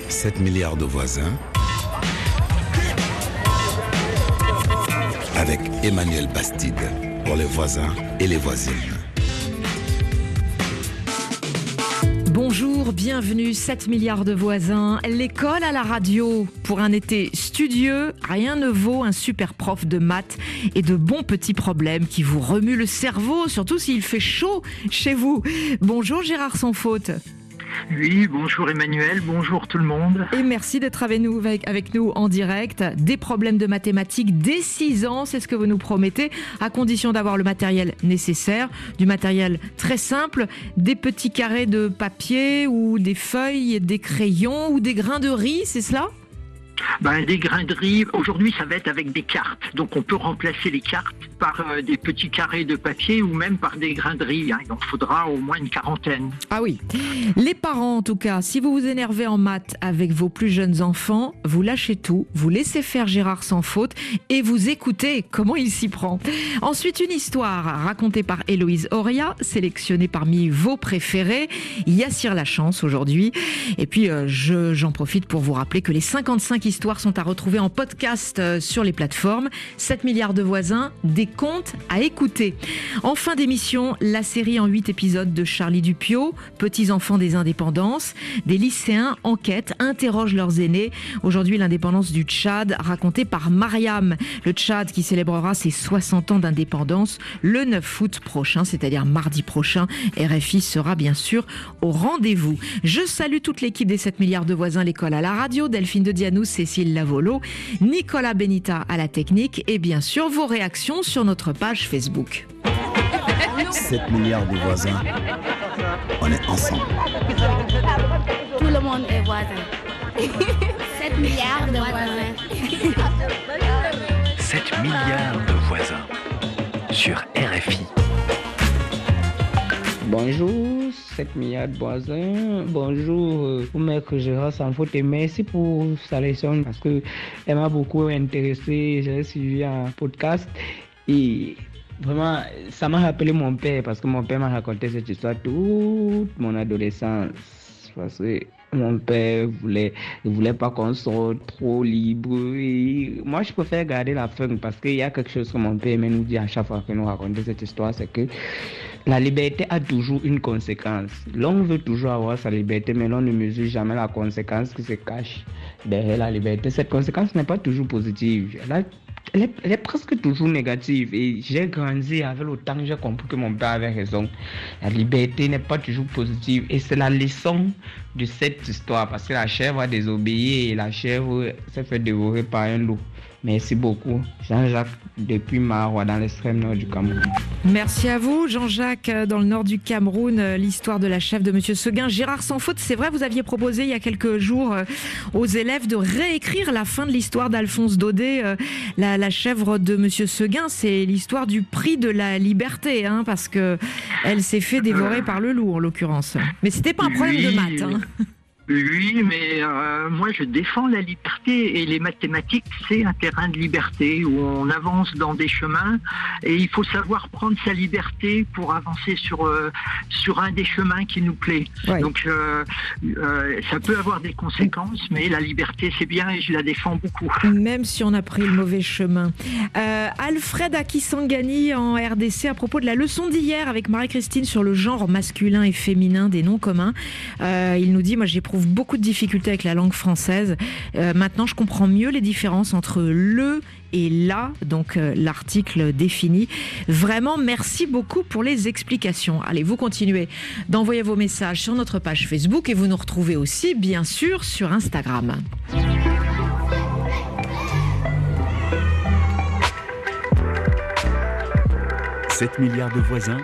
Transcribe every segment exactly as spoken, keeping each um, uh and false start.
sept milliards de voisins avec Emmanuel Bastide pour les voisins et les voisines. Bonjour, bienvenue, sept milliards de voisins, l'école à la radio. Pour un été studieux, rien ne vaut un super prof de maths et de bons petits problèmes qui vous remuent le cerveau, surtout s'il fait chaud chez vous. Bonjour Gérard Sans Faute. Oui, bonjour Emmanuel, bonjour tout le monde. Et merci d'être avec nous, avec, avec nous en direct. Des problèmes de mathématiques dès six ans, c'est ce que vous nous promettez, à condition d'avoir le matériel nécessaire, du matériel très simple, des petits carrés de papier ou des feuilles, des crayons ou des grains de riz, c'est cela ? Ben, des grains de riz, aujourd'hui ça va être avec des cartes. Donc on peut remplacer les cartes par euh, des petits carrés de papier ou même par des grains de riz. Hein. Il en faudra au moins une quarantaine. Ah oui. Les parents en tout cas, si vous vous énervez en maths avec vos plus jeunes enfants, vous lâchez tout, vous laissez faire Gérard Sans Faute et vous écoutez comment il s'y prend. Ensuite, une histoire racontée par Héloïse Oria, sélectionnée parmi vos préférés. Yassir Lachance aujourd'hui. Et puis euh, je, j'en profite pour vous rappeler que les cinquante-cinq histoires sont à retrouver en podcast sur les plateformes. sept milliards de voisins, des contes à écouter. En fin d'émission, la série en huit épisodes de Charlie Dupio, Petits enfants des indépendances. Des lycéens enquêtent, interrogent leurs aînés. Aujourd'hui, l'indépendance du Tchad, racontée par Mariam. Le Tchad qui célébrera ses soixante ans d'indépendance le neuf août prochain, c'est-à-dire mardi prochain. R F I sera bien sûr au rendez-vous. Je salue toute l'équipe des sept milliards de voisins, l'école à la radio, Delphine de Dianous, Cécile Lavolo, Nicolas Benita à la technique et bien sûr vos réactions sur notre page Facebook. sept milliards de voisins, on est ensemble. Tout le monde est voisin. sept milliards de voisins. sept milliards de voisins sur R F I. Bonjour, sept milliards de voisins. Bonjour, euh, maître Gérard Sans Faute et merci pour sa leçon parce que elle m'a beaucoup intéressé. J'ai suivi un podcast et vraiment, ça m'a rappelé mon père parce que mon père m'a raconté cette histoire toute mon adolescence. Parce que mon père voulait, ne voulait pas qu'on soit trop libre. Et moi, je préfère garder la fin parce qu'il y a quelque chose que mon père nous dit à chaque fois qu'il nous raconte cette histoire, c'est que la liberté a toujours une conséquence. L'on veut toujours avoir sa liberté, mais l'on ne mesure jamais la conséquence qui se cache derrière la liberté. Cette conséquence n'est pas toujours positive. Elle, a, elle, est, elle est presque toujours négative. Et j'ai grandi avec le temps, j'ai compris que mon père avait raison. La liberté n'est pas toujours positive. Et c'est la leçon de cette histoire. Parce que la chèvre a désobéi et la chèvre s'est fait dévorer par un loup. Merci beaucoup, Jean-Jacques, depuis Maroua, dans l'extrême nord du Cameroun. Merci à vous, Jean-Jacques, dans le nord du Cameroun, l'histoire de la chèvre de Monsieur Seguin. Gérard Sans Faute, c'est vrai, vous aviez proposé il y a quelques jours aux élèves de réécrire la fin de l'histoire d'Alphonse Daudet. La, la chèvre de Monsieur Seguin, c'est l'histoire du prix de la liberté, hein, parce que elle s'est fait dévorer par le loup, en l'occurrence. Mais c'était pas un problème Oui. de maths, hein. Oui, mais euh, moi je défends la liberté et les mathématiques c'est un terrain de liberté où on avance dans des chemins et il faut savoir prendre sa liberté pour avancer sur euh, sur un des chemins qui nous plaît. Ouais. Donc euh, euh, ça peut avoir des conséquences, mais la liberté c'est bien et je la défends beaucoup. Même si on a pris le mauvais chemin. Euh, Alfred Akisangani en R D C à propos de la leçon d'hier avec Marie-Christine sur le genre masculin et féminin des noms communs. Euh, il nous dit, moi j'éprouve beaucoup de difficultés avec la langue française. Euh, maintenant, je comprends mieux les différences entre le et la, donc euh, l'article défini. Vraiment, merci beaucoup pour les explications. Allez, vous continuez d'envoyer vos messages sur notre page Facebook et vous nous retrouvez aussi, bien sûr, sur Instagram. sept milliards de voisins.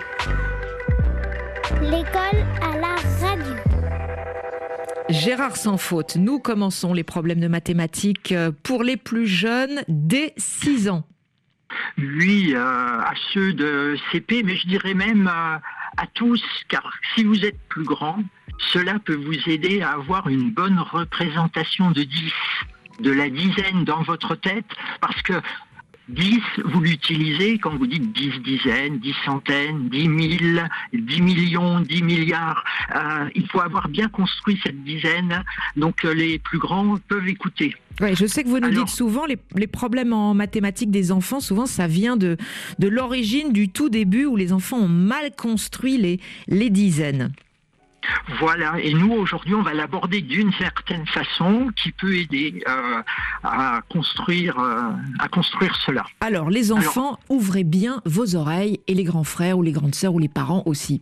L'école à la radio. Gérard Sans Faute, nous commençons les problèmes de mathématiques pour les plus jeunes dès six ans. Oui, euh, à ceux de C P, mais je dirais même à, à tous, car si vous êtes plus grand, cela peut vous aider à avoir une bonne représentation de dix, de la dizaine dans votre tête, parce que dix, vous l'utilisez quand vous dites dix dizaines, dix centaines, dix mille, dix millions, dix milliards. Euh, il faut avoir bien construit cette dizaine, donc euh, les plus grands peuvent écouter. Oui, je sais que vous nous Alors, dites souvent, les, les problèmes en mathématiques des enfants, souvent ça vient de, de l'origine, du tout début, où les enfants ont mal construit les, les dizaines. Voilà, et nous aujourd'hui on va l'aborder d'une certaine façon qui peut aider euh, à construire euh, à construire cela. Alors les enfants, Alors, ouvrez bien vos oreilles, et les grands frères ou les grandes sœurs ou les parents aussi.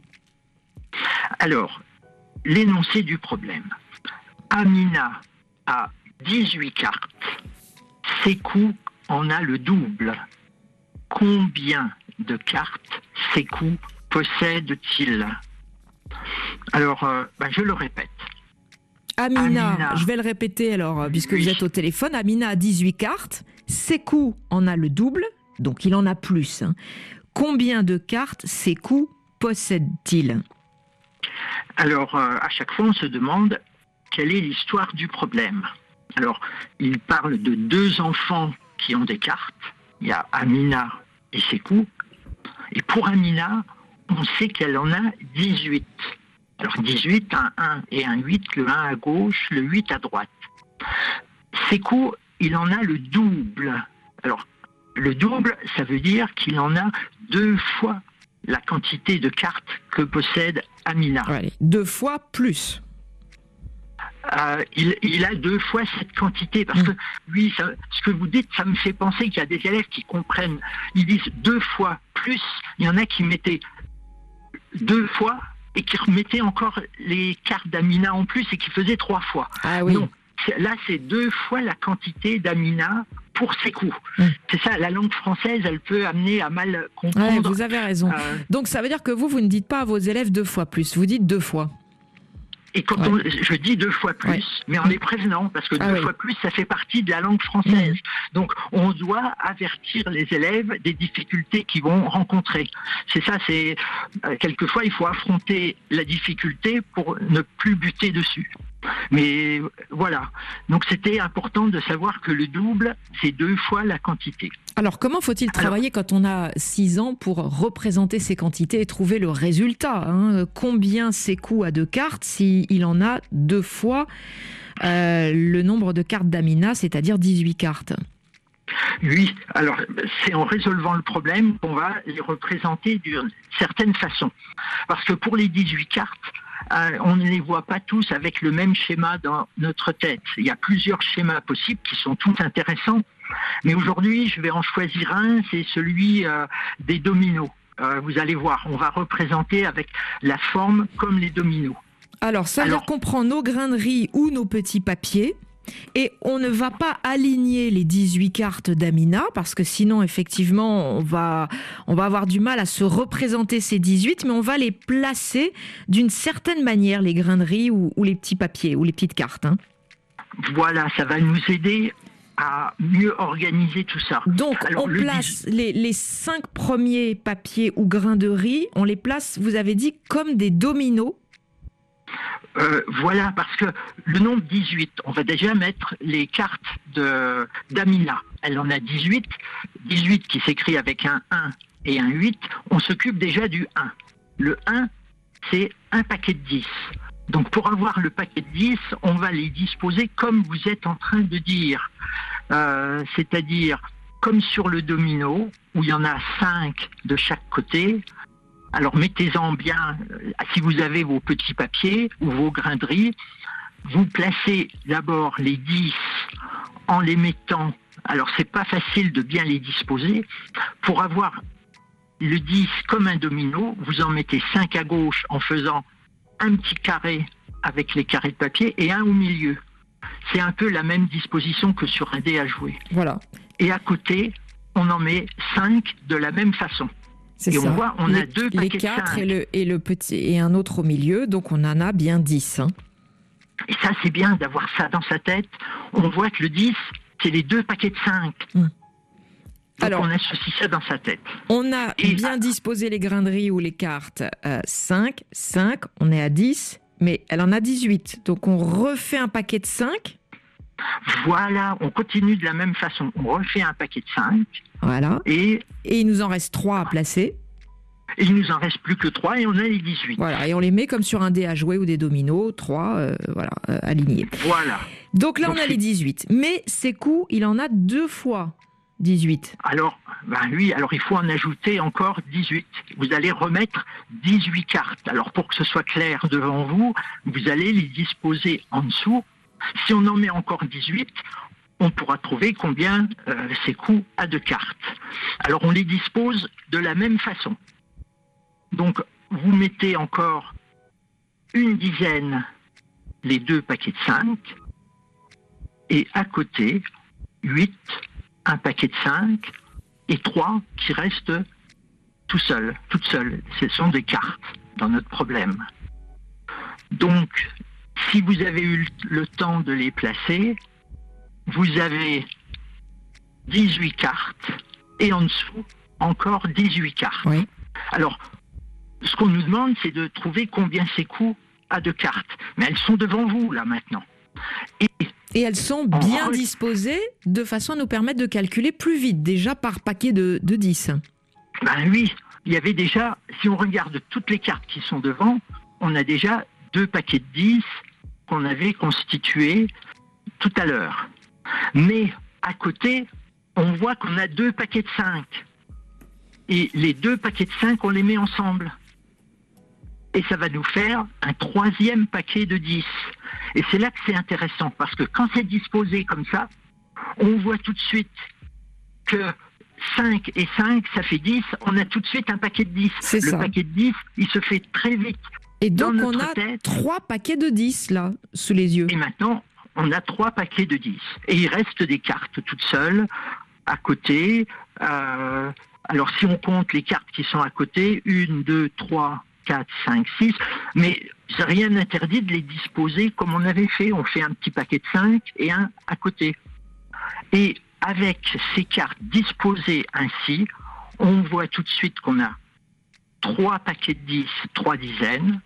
Alors, l'énoncé du problème. Amina a dix-huit cartes. Sékou en a le double. Combien de cartes Sékou possède-t-il ? Alors, euh, ben je le répète. Amina, Amina, je vais le répéter alors, puisque oui. vous êtes au téléphone. Amina a dix-huit cartes. Sékou en a le double, donc il en a plus. Hein. Combien de cartes Sékou possède-t-il ? Alors, euh, à chaque fois, on se demande quelle est l'histoire du problème. Alors, il parle de deux enfants qui ont des cartes. Il y a Amina et Sékou. Et pour Amina, on sait qu'elle en a dix-huit. Alors dix-huit, un un et un huit, le un à gauche, le huit à droite. Sékou, il en a le double. Alors, le double, ça veut dire qu'il en a deux fois la quantité de cartes que possède Amina. Allez, deux fois plus. Euh, il, il a deux fois cette quantité, parce que oui, ça, ce que vous dites, ça me fait penser qu'il y a des élèves qui comprennent. Ils disent deux fois plus. Il y en a qui mettaient deux fois et qui remettaient encore les cartes d'Amina en plus et qui faisaient trois fois. Ah oui. Non, là, c'est deux fois la quantité d'Amina pour Sékou. Mmh. C'est ça, la langue française, elle peut amener à mal comprendre. Ouais, vous avez raison. Euh... Donc ça veut dire que vous, vous ne dites pas à vos élèves deux fois plus, vous dites deux fois. Et quand ouais. on, je dis deux fois plus, ouais. mais en les prévenant, parce que ah deux oui. fois plus, ça fait partie de la langue française. Mmh. Donc, on doit avertir les élèves des difficultés qu'ils vont rencontrer. C'est ça, c'est euh, quelquefois, il faut affronter la difficulté pour ne plus buter dessus. Mais voilà. Donc, c'était important de savoir que le double, c'est deux fois la quantité. Alors, comment faut-il travailler Alors, quand on a six ans pour représenter ces quantités et trouver le résultat, hein ? Combien Sékou a de cartes s'il en a deux fois euh, le nombre de cartes d'Amina, c'est-à-dire dix-huit cartes ? Oui, alors c'est en résolvant le problème qu'on va les représenter d'une certaine façon. Parce que pour les dix-huit cartes, euh, on ne les voit pas tous avec le même schéma dans notre tête. Il y a plusieurs schémas possibles qui sont tous intéressants. Mais aujourd'hui, je vais en choisir un, c'est celui euh, des dominos. Euh, vous allez voir, on va représenter avec la forme comme les dominos. Alors, ça veut dire qu'on prend nos grains de riz ou nos petits papiers et on ne va pas aligner les dix-huit cartes d'Amina parce que sinon, effectivement, on va, on va avoir du mal à se représenter ces dix-huit, mais on va les placer d'une certaine manière, les grains de riz ou, ou les petits papiers ou les petites cartes. Hein. Voilà, ça va nous aider à mieux organiser tout ça. Donc, Alors, on place dix... les, les cinq premiers papiers ou grains de riz, on les place, vous avez dit, comme des dominos. Euh, voilà, parce que le nombre dix-huit, on va déjà mettre les cartes de, d'Amina. Elle en a dix-huit. dix-huit qui s'écrit avec un un et un huit. On s'occupe déjà du un. Le un, c'est un paquet de dix. Donc pour avoir le paquet de dix, on va les disposer comme vous êtes en train de dire. Euh, c'est-à-dire comme sur le domino, où il y en a cinq de chaque côté. Alors mettez-en bien, si vous avez vos petits papiers ou vos grains de riz, vous placez d'abord les dix en les mettant, alors c'est pas facile de bien les disposer, pour avoir le dix comme un domino, vous en mettez cinq à gauche en faisant un petit carré avec les carrés de papier et un au milieu. C'est un peu la même disposition que sur un dé à jouer. Voilà. Et à côté, on en met cinq de la même façon. C'est et ça. on voit, on les, a deux paquets les quatre de cinq. Et le, et le petit et un autre au milieu, donc on en a bien dix. Hein. Et ça, c'est bien d'avoir ça dans sa tête. On voit que le dix, c'est les deux paquets de cinq. Mmh. Donc Alors, on associe ça dans sa tête. On a et bien à... disposé les grains de riz ou les cartes. Euh, cinq, cinq, on est à dix, mais elle en a dix-huit. Donc on refait un paquet de cinq. Voilà, on continue de la même façon. On refait un paquet de cinq. Voilà. Et, et il nous en reste trois à placer. Et il nous en reste plus que trois et on a les dix-huit. Voilà, et on les met comme sur un dé à jouer ou des dominos, trois, euh, voilà, euh, alignés. Voilà. Donc là, Donc on a c'est... les dix-huit. Mais ces coups, il en a deux fois dix-huit. Alors, ben oui, alors il faut en ajouter encore dix-huit. Vous allez remettre dix-huit cartes. Alors pour que ce soit clair devant vous, vous allez les disposer en dessous. Si on en met encore dix-huit, on pourra trouver combien euh, ces coups a de cartes. Alors on les dispose de la même façon. Donc vous mettez encore une dizaine, les deux paquets de cinq, et à côté, huit, un paquet de cinq, et trois qui restent tout seuls, toutes seules. Ce sont des cartes dans notre problème. Donc, si vous avez eu le temps de les placer, vous avez dix-huit cartes, et en dessous, encore dix-huit cartes. Oui. Alors, ce qu'on nous demande, c'est de trouver combien ces coups a de cartes. Mais elles sont devant vous, là, maintenant. Et, Et elles sont bien re... disposées de façon à nous permettre de calculer plus vite, déjà par paquet de, de dix. Ben oui, il y avait déjà, si on regarde toutes les cartes qui sont devant, on a déjà deux paquets de dix qu'on avait constitués tout à l'heure. Mais à côté, on voit qu'on a deux paquets de cinq. Et les deux paquets de cinq, on les met ensemble. Et ça va nous faire un troisième paquet de dix. Et c'est là que c'est intéressant, parce que quand c'est disposé comme ça, on voit tout de suite que cinq et cinq, ça fait dix, on a tout de suite un paquet de dix. C'est Le ça. paquet de dix, il se fait très vite. Et donc dans on notre a tête. trois paquets de dix, là, sous les yeux. Et maintenant, on a trois paquets de dix. Et il reste des cartes toutes seules, à côté. Euh, alors si on compte les cartes qui sont à côté, une, deux, trois, quatre, cinq, six, mais rien n'interdit de les disposer comme on avait fait. On fait un petit paquet de cinq et un à côté. Et avec ces cartes disposées ainsi, on voit tout de suite qu'on a trois paquets de dix, trois dizaines,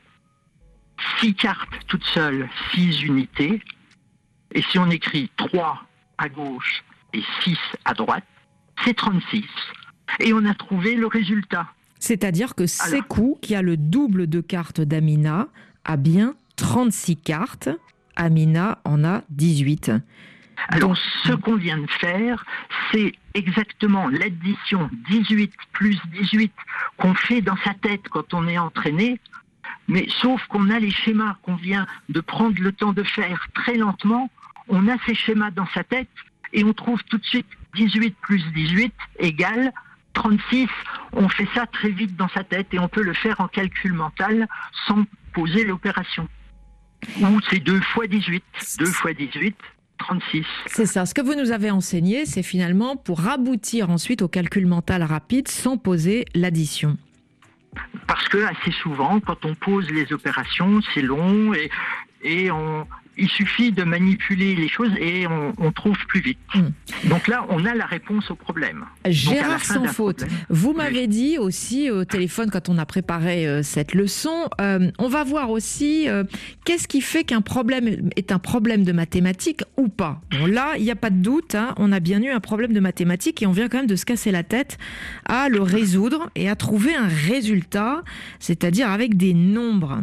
six cartes toutes seules, six unités. Et si on écrit trois à gauche et six à droite, c'est trente-six. Et on a trouvé le résultat. C'est-à-dire que Alors. Sékou, qui a le double de cartes d'Amina, a bien trente-six cartes. Amina en a dix-huit. Alors, Donc, ce qu'on vient de faire, c'est exactement l'addition dix-huit plus dix-huit qu'on fait dans sa tête quand on est entraîné, mais sauf qu'on a les schémas qu'on vient de prendre le temps de faire très lentement, on a ces schémas dans sa tête et on trouve tout de suite dix-huit plus dix-huit égale trente-six. On fait ça très vite dans sa tête et on peut le faire en calcul mental sans poser l'opération. Ou c'est deux fois dix-huit. deux fois dix-huit, trente-six. c'est ça. Ce que vous nous avez enseigné, c'est finalement pour aboutir ensuite au calcul mental rapide sans poser l'addition. Parce que assez souvent, quand on pose les opérations, c'est long et, et on, il suffit de manipuler les choses et on, on trouve plus vite. Mm. Donc là, on a la réponse au problème. Gérard Donc à la fin sans d'un faute, problème, vous oui. m'avez dit aussi au téléphone quand on a préparé euh, cette leçon, euh, on va voir aussi euh, qu'est-ce qui fait qu'un problème est un problème de mathématiques ou pas. Bon, là, il n'y a pas de doute, hein, on a bien eu un problème de mathématiques et on vient quand même de se casser la tête à le résoudre et à trouver un résultat, c'est-à-dire avec des nombres.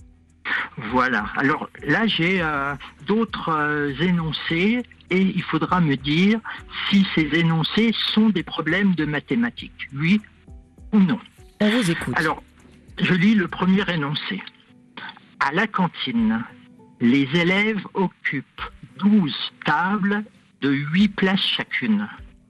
Voilà. Alors là, j'ai euh, d'autres euh, énoncés et il faudra me dire si ces énoncés sont des problèmes de mathématiques, oui ou non. On vous écoute. Alors, je lis le premier énoncé. À la cantine, les élèves occupent douze tables de huit places chacune.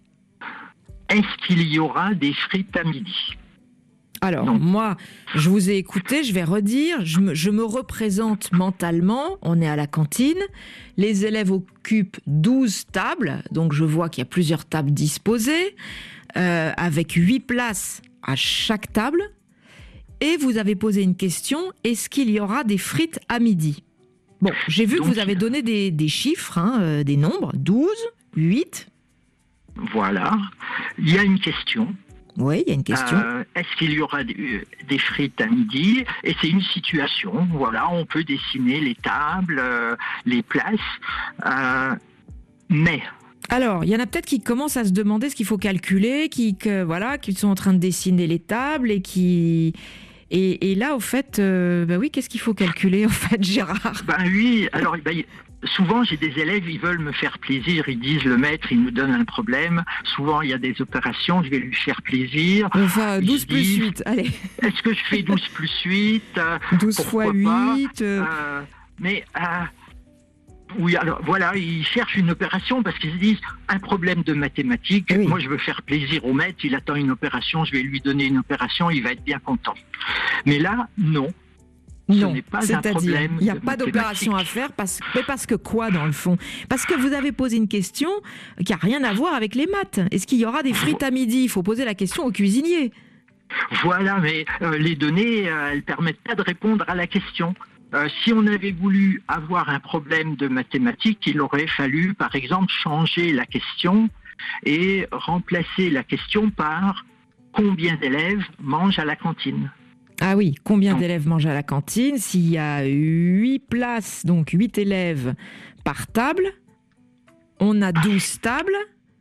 Est-ce qu'il y aura des frites à midi ? Alors, Non. moi, je vous ai écouté, je vais redire, je me, je me représente mentalement, on est à la cantine, les élèves occupent douze tables, donc je vois qu'il y a plusieurs tables disposées, euh, avec huit places à chaque table, et vous avez posé une question, est-ce qu'il y aura des frites à midi ? Bon, j'ai vu Donc, que vous avez donné des, des chiffres, hein, euh, des nombres, douze, huit, Voilà. Il y a une question. oui, il y a une question. Euh, est-ce qu'il y aura des, des frites à midi ? Et c'est une situation, voilà, on peut dessiner les tables, euh, les places, euh, mais Alors, il y en a peut-être qui commencent à se demander ce qu'il faut calculer, qui, que, voilà, qui sont en train de dessiner les tables et qui... Et, et là, au fait, euh, bah oui, qu'est-ce qu'il faut calculer, au fait, Gérard? Ben oui, alors ben, souvent j'ai des élèves, ils veulent me faire plaisir, ils disent le maître, il nous donne un problème. Souvent il y a des opérations, je vais lui faire plaisir. Enfin, douze Ils plus disent, huit, allez. Est-ce que je fais douze plus huit euh, douze fois huit. Euh... Euh, mais... Euh, Oui, alors voilà, ils cherchent une opération parce qu'ils se disent un problème de mathématiques. Oui. Moi, je veux faire plaisir au maître. Il attend une opération, je vais lui donner une opération, il va être bien content. Mais là, non. Non, Ce n'est pas un c'est-à-dire, problème il n'y a de pas d'opération à faire, parce, mais parce que quoi dans le fond? Parce que vous avez posé une question qui n'a rien à voir avec les maths. Est-ce qu'il y aura des frites à midi? Il faut poser la question au cuisinier. Voilà, mais euh, les données, euh, elles permettent pas de répondre à la question. Euh, si on avait voulu avoir un problème de mathématiques, il aurait fallu, par exemple, changer la question et remplacer la question par combien d'élèves mangent à la cantine. Ah oui, combien Donc, d'élèves mangent à la cantine? S'il y a huit places, donc huit élèves par table, on a douze tables.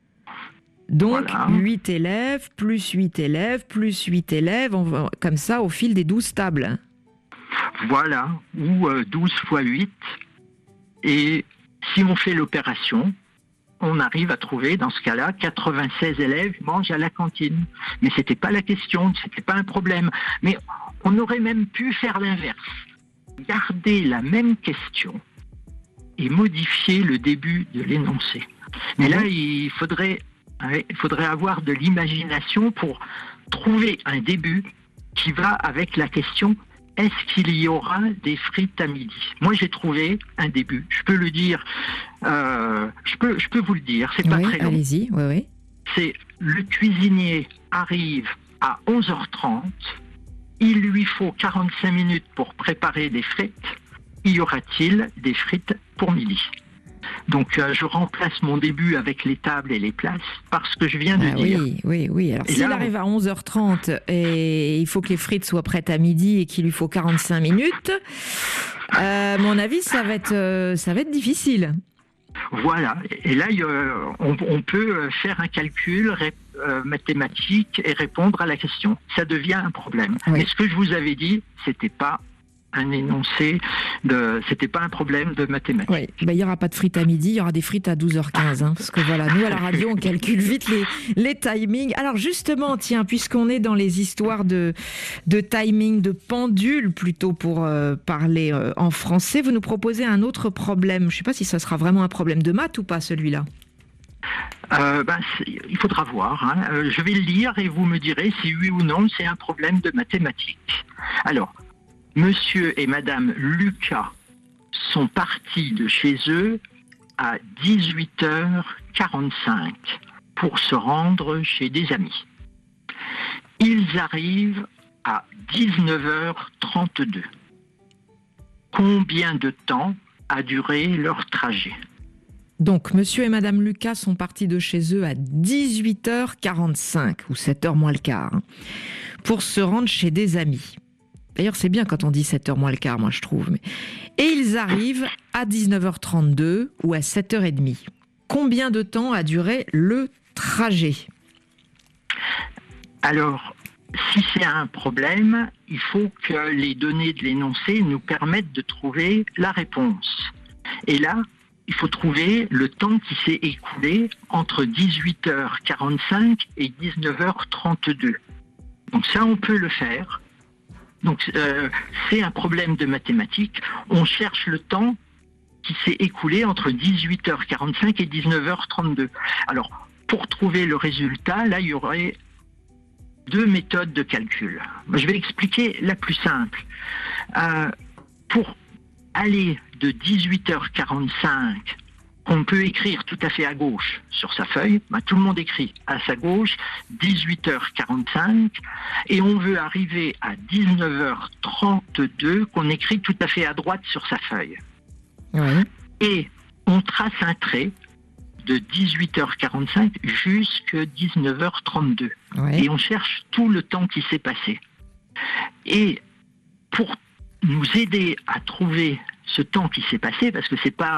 Donc Voilà. huit élèves, plus huit élèves, plus huit élèves, on va- comme ça au fil des douze tables. Voilà, ou euh, douze fois huit. Et si on fait l'opération, on arrive à trouver, dans ce cas-là, quatre-vingt-seize élèves mangent à la cantine. Mais c'était pas la question, c'était pas un problème. Mais on aurait même pu faire l'inverse. Garder la même question et modifier le début de l'énoncé. Mais là, il faudrait, ouais, il faudrait avoir de l'imagination pour trouver un début qui va avec la question « Est-ce qu'il y aura des frites à midi ?» Moi, j'ai trouvé un début. Je peux le dire, euh, je peux, je peux vous le dire, c'est pas Oui, très long. allez-y, oui, oui. C'est le cuisinier arrive à onze heures trente, il lui faut quarante-cinq minutes pour préparer des frites. Y aura-t-il des frites pour midi? Donc, euh, je remplace mon début avec les tables et les places parce que je viens de Ah dire. oui, oui, oui. Alors, Et s'il là, arrive à onze heures trente et il faut que les frites soient prêtes à midi et qu'il lui faut quarante-cinq minutes, euh, à mon avis, ça va être, euh, ça va être difficile. Voilà. Et là, il y a- on, on peut faire un calcul ré- euh, mathématique et répondre à la question. Ça devient un problème. Oui. Mais ce que je vous avais dit, c'était pas un énoncé de, c'était pas un problème de mathématiques. Oui, ben, il n'y aura pas de frites à midi, il y aura des frites à douze heures quinze. Hein, parce que voilà, nous à la radio, on calcule vite les, les timings. Alors justement, tiens, puisqu'on est dans les histoires de, de timing, de pendule plutôt pour euh, parler euh, en français, vous nous proposez un autre problème. Je ne sais pas si ça sera vraiment un problème de maths ou pas, celui-là. Euh, ben, c'est- il faudra voir. Hein. Euh, je vais le lire et vous me direz si oui ou non c'est un problème de mathématiques. Alors, Monsieur et Madame Lucas sont partis de chez eux à dix-huit heures quarante-cinq pour se rendre chez des amis. Ils arrivent à dix-neuf heures trente-deux. Combien de temps a duré leur trajet ? Donc, monsieur et madame Lucas sont partis de chez eux à dix-huit heures quarante-cinq, ou sept heures moins le quart, hein, pour se rendre chez des amis. D'ailleurs, c'est bien quand on dit sept heures moins le quart, moi je trouve. Mais... Et ils arrivent à dix-neuf heures trente-deux ou à sept heures trente. Combien de temps a duré le trajet ? Alors, si c'est un problème, il faut que les données de l'énoncé nous permettent de trouver la réponse. Et là, il faut trouver le temps qui s'est écoulé entre dix-huit heures quarante-cinq et dix-neuf heures trente-deux. Donc ça, on peut le faire. Donc euh, c'est un problème de mathématiques. On cherche le temps qui s'est écoulé entre dix-huit heures quarante-cinq et dix-neuf heures trente-deux. Alors, pour trouver le résultat, là, il y aurait deux méthodes de calcul. Je vais expliquer la plus simple. Euh, pour aller de dix-huit heures quarante-cinq, qu'on peut écrire tout à fait à gauche sur sa feuille, ben, tout le monde écrit à sa gauche dix-huit heures quarante-cinq, et on veut arriver à dix-neuf heures trente-deux, qu'on écrit tout à fait à droite sur sa feuille. Oui. Et on trace un trait de dix-huit heures quarante-cinq jusqu'à dix-neuf heures trente-deux. Oui. Et on cherche tout le temps qui s'est passé. Et pour nous aider à trouver ce temps qui s'est passé, parce que c'est pas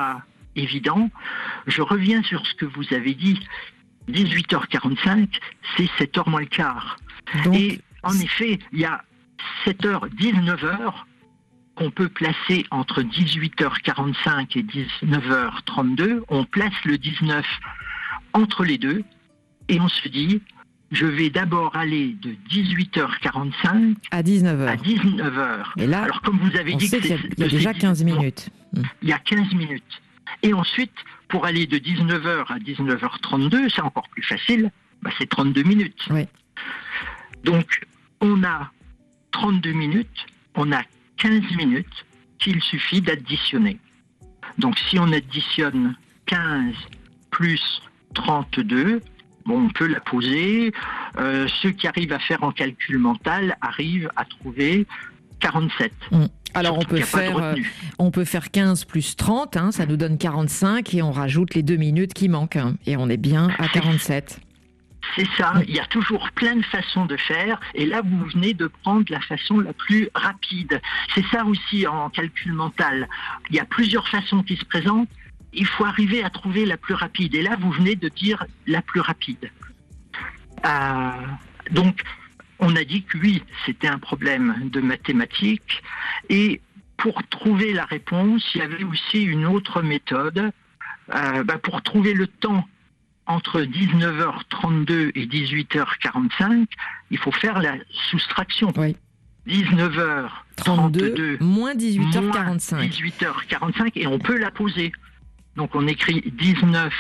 évident. Je reviens sur ce que vous avez dit. dix-huit heures quarante-cinq, c'est sept heures moins le quart. Donc, et en effet, il y a sept heures, dix-neuf heures qu'on peut placer entre dix-huit heures quarante-cinq et dix-neuf heures trente-deux. On place le dix-neuf entre les deux et on se dit, je vais d'abord aller de dix-huit heures quarante-cinq à dix-neuf heures. À dix-neuf heures. Et là, alors comme vous avez on dit sait que qu'il y a, c'est, il y a que déjà c'est quinze dix, minutes. Bon, il y a quinze minutes. Et ensuite, pour aller de dix-neuf heures à dix-neuf heures trente-deux, c'est encore plus facile, bah c'est trente-deux minutes. Oui. Donc, on a trente-deux minutes, on a quinze minutes qu'il suffit d'additionner. Donc, si on additionne quinze plus trente-deux, bon, on peut la poser. Euh, ceux qui arrivent à faire en calcul mental arrivent à trouver quarante-sept. Mmh. Alors on Surtout peut, qu'il n'y a pas de faire, retenue. on peut faire quinze plus trente, hein, ça nous donne quarante-cinq et on rajoute les deux minutes qui manquent. Hein, et on est bien à quarante-sept. C'est ça, il y a toujours plein de façons de faire, et là vous venez de prendre la façon la plus rapide. C'est ça aussi en calcul mental. Il y a plusieurs façons qui se présentent, il faut arriver à trouver la plus rapide, et là vous venez de dire la plus rapide. Euh, donc on a dit que oui, c'était un problème de mathématiques, et pour trouver la réponse, il y avait aussi une autre méthode, euh, bah, pour trouver le temps entre dix-neuf heures trente-deux et dix-huit heures quarante-cinq, il faut faire la soustraction. Oui. dix-neuf heures trente-deux moins dix-huit heures quarante-cinq. Moins dix-huit heures quarante-cinq, et on peut la poser. Donc on écrit dix-neuf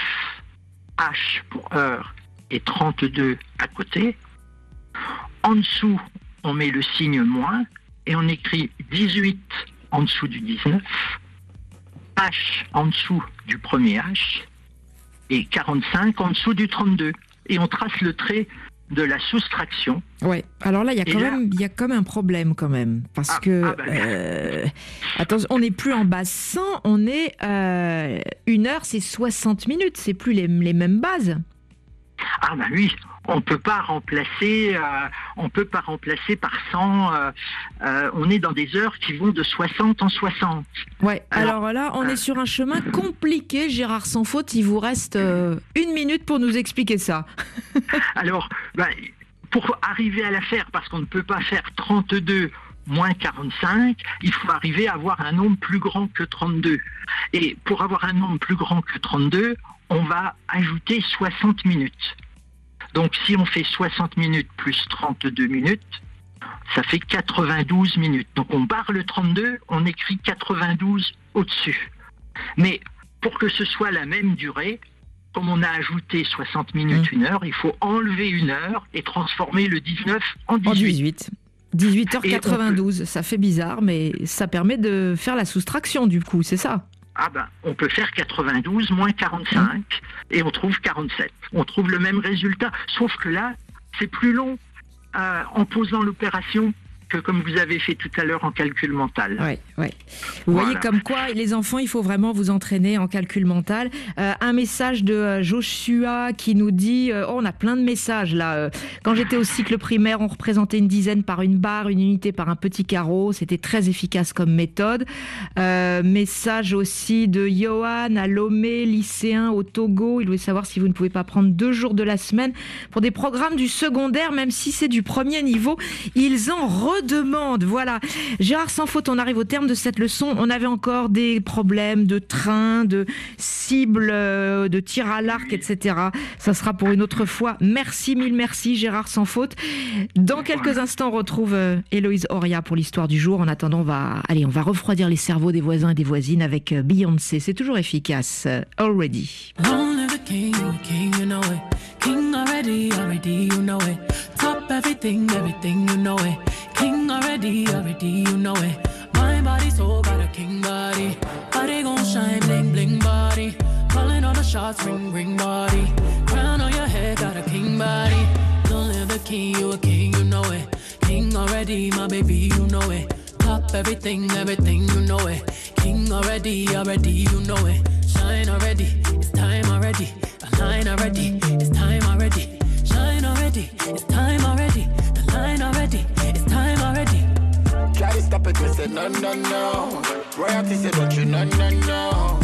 H pour heure et trente-deux à côté. En dessous, on met le signe moins et on écrit dix-huit en dessous du dix-neuf, H en dessous du premier H et quarante-cinq en dessous du trente-deux. Et on trace le trait de la soustraction. Ouais. Alors là, il y a quand là, même, il y a comme un problème quand même, parce ah, que ah bah, euh, attention, on n'est plus en base cent, on est euh, une heure, c'est soixante minutes, c'est plus les, les mêmes bases. Ah ben oui, on peut pas remplacer, euh, on peut pas remplacer par cent. Euh, euh, on est dans des heures qui vont de soixante en soixante. Ouais. Alors, Alors, là, on euh, est sur un chemin compliqué, Gérard Sans Faute. Il vous reste euh, une minute pour nous expliquer ça. Alors, ben, pour arriver à la faire, parce qu'on ne peut pas faire trente-deux moins quarante-cinq, il faut arriver à avoir un nombre plus grand que trente-deux. Et pour avoir un nombre plus grand que trente-deux, on va ajouter soixante minutes. Donc si on fait soixante minutes plus trente-deux minutes, ça fait quatre-vingt-douze minutes. Donc on barre le trente-deux, on écrit quatre-vingt-douze au-dessus. Mais pour que ce soit la même durée, comme on a ajouté soixante minutes, mmh. une heure, il faut enlever une heure et transformer le dix-neuf en dix-huit. En dix-huit. dix-huit heures quatre-vingt-douze, peut... ça fait bizarre, mais ça permet de faire la soustraction du coup, c'est ça ? Ah ben, on peut faire quatre-vingt-douze moins quarante-cinq mmh. et on trouve quarante-sept. On trouve le même résultat, sauf que là, c'est plus long euh, en posant l'opération que comme vous avez fait tout à l'heure en calcul mental. Oui, oui. Vous voilà. voyez comme quoi, les enfants, il faut vraiment vous entraîner en calcul mental. Euh, un message de euh, Joshua qui nous dit, euh, oh, on a plein de messages là. Euh, quand j'étais au cycle primaire, on représentait une dizaine par une barre, une unité par un petit carreau. C'était très efficace comme méthode. Euh, message aussi de Johan à Lomé, lycéen au Togo. Il voulait savoir si vous ne pouvez pas prendre deux jours de la semaine pour des programmes du secondaire, même si c'est du premier niveau. Ils en redemandent. Voilà. Gérard Sans Faute, on arrive au terme de cette leçon. On avait encore des problèmes de train, de cible, de tir à l'arc, et cetera. Ça sera pour une autre fois. Merci, mille merci, Gérard Sans Faute. Dans quelques instants, on retrouve Héloïse Oria pour l'histoire du jour. En attendant, on va, allez, on va refroidir les cerveaux des voisins et des voisines avec Beyoncé. C'est toujours efficace. Already. King already, already, you know it. Top everything, everything, you know it. King already, already, you know it. My body so got a king body. Body gon' shine, bling, bling body. Calling all the shots, ring, ring body. Crown on your head, got a king body. Don't live the king, you a king, you know it. King already, my baby, you know it. Top everything, everything, you know it. King already, already, you know it. Shine already, it's time already. Line already, it's time already. Shine already, it's time already. The line already, it's time already. Try to stop it, me say no, no, no. Royalty say don't you, no, no, no. Try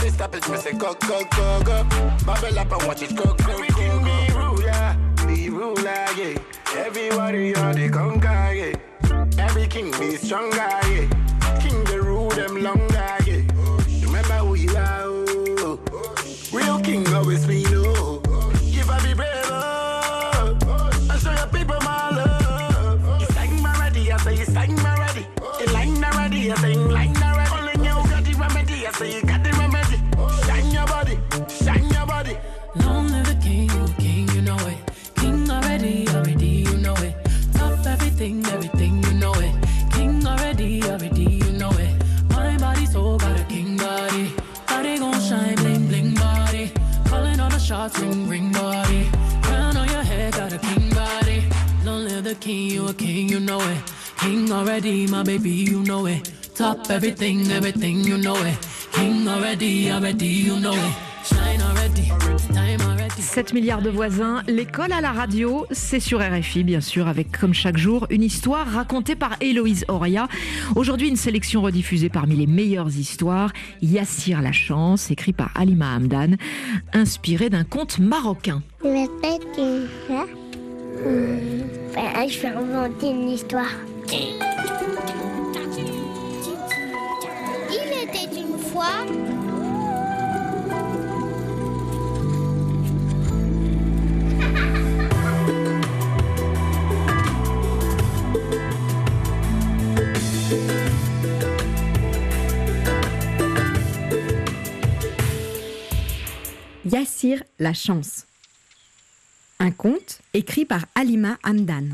this stop it, me say go, go, go, go. Bubble up and watch it go, go, go, go. Be ruler, be ruler, yeah. Everybody are the conquer, yeah. Every king be stronger, yeah. King the rule them longer, yeah. Remember who you are, oh. Real king always be no. If I be brave, oh. I show your people my love. You sang my ready, I say you sang my ready. You line already, I say you line already. Only you got the remedy, I say you got the remedy. Shine your body, shine your body. Long live the king, you king, you know it. King already, already, you know it. Top everything, everything, you know it. King already, already, you know it. My body so got a king body. Body gon' shine, bling, bling body. Calling all the shots, ring, ring body. Crown on your head, got a king body. Long live the king, you a king, you know it. King already, my baby, you know it. Top everything, everything, you know it. King already, already, you know it. Shine already, time already. sept milliards de voisins, l'école à la radio, c'est sur R F I bien sûr, avec comme chaque jour une histoire racontée par Héloïse Oria. Aujourd'hui une sélection rediffusée parmi les meilleures histoires, Yassir la chance, écrit par Halima Hamdan, inspiré d'un conte marocain. Je m'appelle une fois. Hum, ben, je vais inventer une histoire. Il était une fois. Yassir la chance. Un conte écrit par Halima Hamdan.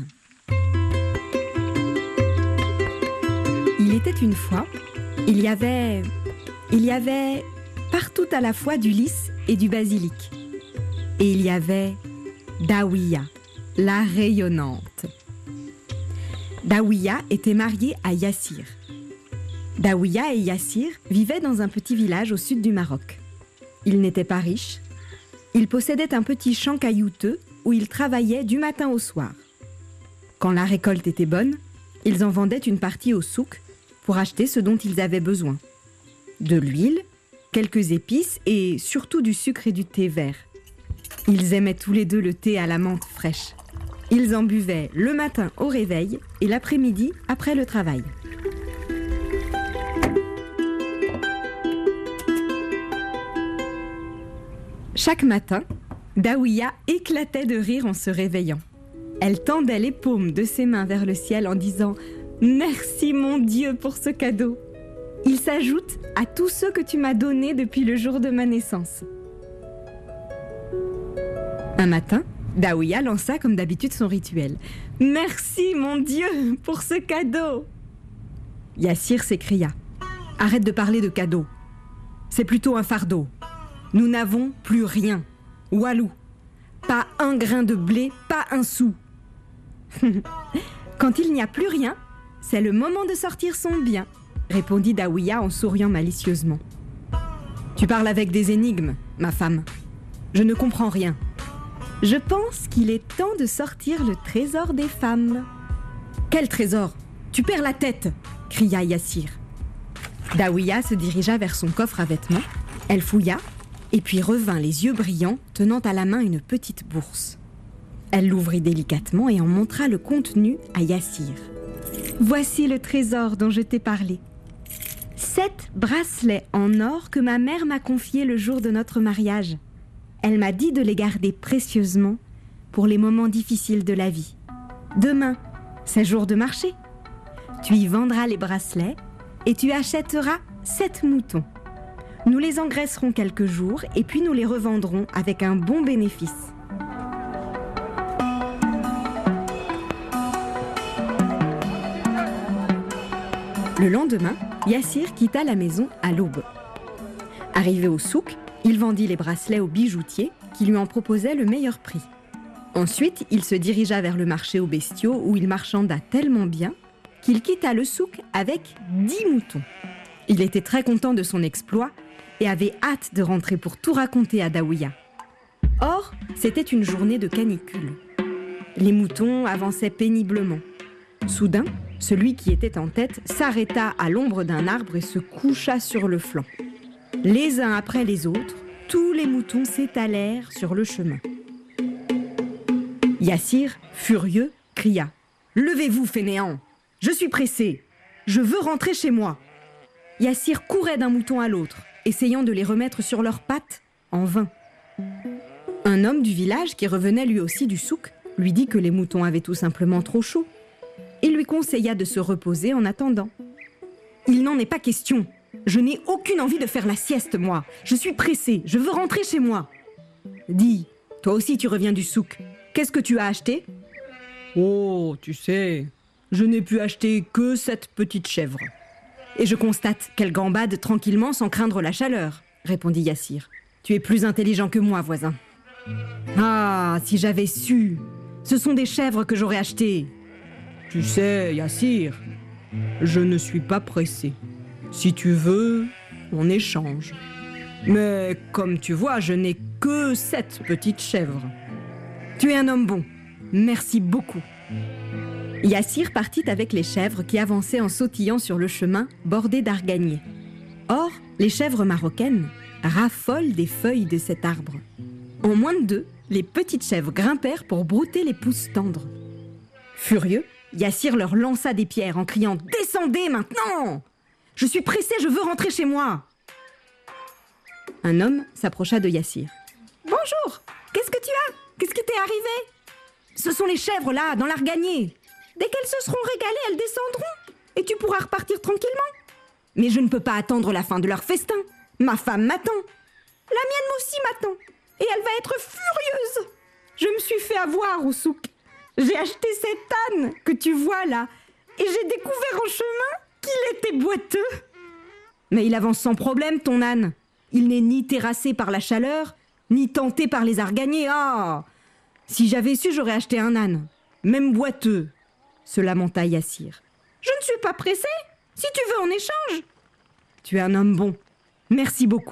Il était une fois, il y avait, il y avait partout à la fois du lys et du basilic. Et il y avait Dawiya, la rayonnante. Dawiya était mariée à Yassir. Dawiya et Yassir vivaient dans un petit village au sud du Maroc. Ils n'étaient pas riches. Ils possédaient un petit champ caillouteux où ils travaillaient du matin au soir. Quand la récolte était bonne, ils en vendaient une partie au souk pour acheter ce dont ils avaient besoin. De l'huile, quelques épices et surtout du sucre et du thé vert. Ils aimaient tous les deux le thé à la menthe fraîche. Ils en buvaient le matin au réveil et l'après-midi après le travail. Chaque matin, Dawiya éclatait de rire en se réveillant. Elle tendait les paumes de ses mains vers le ciel en disant « Merci mon Dieu pour ce cadeau. Il s'ajoute à tous ceux que tu m'as donnés depuis le jour de ma naissance. » Un matin, Dawiya lança comme d'habitude son rituel. « Merci mon Dieu pour ce cadeau !» Yassir s'écria « Arrête de parler de cadeau. C'est plutôt un fardeau. Nous n'avons plus rien. Walou. Pas un grain de blé, pas un sou. » Quand il n'y a plus rien, c'est le moment de sortir son bien, répondit Dawiya en souriant malicieusement. Tu parles avec des énigmes, ma femme. Je ne comprends rien. Je pense qu'il est temps de sortir le trésor des femmes. Quel trésor ? Tu perds la tête, cria Yassir. Dawiya se dirigea vers son coffre à vêtements. Elle fouilla et puis revint les yeux brillants, tenant à la main une petite bourse. Elle l'ouvrit délicatement et en montra le contenu à Yassir. Voici le trésor dont je t'ai parlé. Sept bracelets en or que ma mère m'a confiés le jour de notre mariage. Elle m'a dit de les garder précieusement pour les moments difficiles de la vie. Demain, c'est jour de marché. Tu y vendras les bracelets et tu achèteras sept moutons. Nous les engraisserons quelques jours et puis nous les revendrons avec un bon bénéfice. Le lendemain, Yassir quitta la maison à l'aube. Arrivé au souk, il vendit les bracelets au bijoutier qui lui en proposait le meilleur prix. Ensuite, il se dirigea vers le marché aux bestiaux où il marchanda tellement bien qu'il quitta le souk avec dix moutons. Il était très content de son exploit et avait hâte de rentrer pour tout raconter à Dawiya. Or, c'était une journée de canicule. Les moutons avançaient péniblement. Soudain, celui qui était en tête s'arrêta à l'ombre d'un arbre et se coucha sur le flanc. Les uns après les autres, tous les moutons s'étalèrent sur le chemin. Yassir, furieux, cria « Levez-vous, fainéants! Je suis pressé! Je veux rentrer chez moi !» Yassir courait d'un mouton à l'autre, essayant de les remettre sur leurs pattes, en vain. Un homme du village, qui revenait lui aussi du souk, lui dit que les moutons avaient tout simplement trop chaud. Il lui conseilla de se reposer en attendant. « Il n'en est pas question. Je n'ai aucune envie de faire la sieste, moi. Je suis pressé, je veux rentrer chez moi. »« Dis, toi aussi tu reviens du souk. Qu'est-ce que tu as acheté ?»« Oh, tu sais, je n'ai pu acheter que cette petite chèvre. » « Et je constate qu'elle gambade tranquillement sans craindre la chaleur, » répondit Yassir. « Tu es plus intelligent que moi, voisin. »« Ah, si j'avais su. Ce sont des chèvres que j'aurais achetées. »« Tu sais, Yassir, je ne suis pas pressé. Si tu veux, on échange. Mais comme tu vois, je n'ai que cette petite chèvre. Tu es un homme bon. Merci beaucoup. » Yassir partit avec les chèvres qui avançaient en sautillant sur le chemin bordé d'arganiers. Or, les chèvres marocaines raffolent des feuilles de cet arbre. En moins de deux, les petites chèvres grimpèrent pour brouter les pousses tendres. Furieux, Yassir leur lança des pierres en criant « Descendez maintenant ! Je suis pressé, je veux rentrer chez moi !» Un homme s'approcha de Yassir. « Bonjour, qu'est-ce que tu as ? Qu'est-ce qui t'est arrivé ? Ce sont les chèvres là, dans l'arganier. Dès qu'elles se seront régalées, elles descendront et tu pourras repartir tranquillement. Mais je ne peux pas attendre la fin de leur festin. Ma femme m'attend. La mienne aussi m'attend. Et elle va être furieuse. Je me suis fait avoir au souk. J'ai acheté cet âne que tu vois là. Et j'ai découvert en chemin qu'il était boiteux. Mais il avance sans problème, ton âne. Il n'est ni terrassé par la chaleur, ni tenté par les arganiers. Ah ! Si j'avais su, j'aurais acheté un âne. Même boiteux. Se lamenta Yassir. « Je ne suis pas pressé. Si tu veux, en échange. »« Tu es un homme bon. Merci beaucoup. »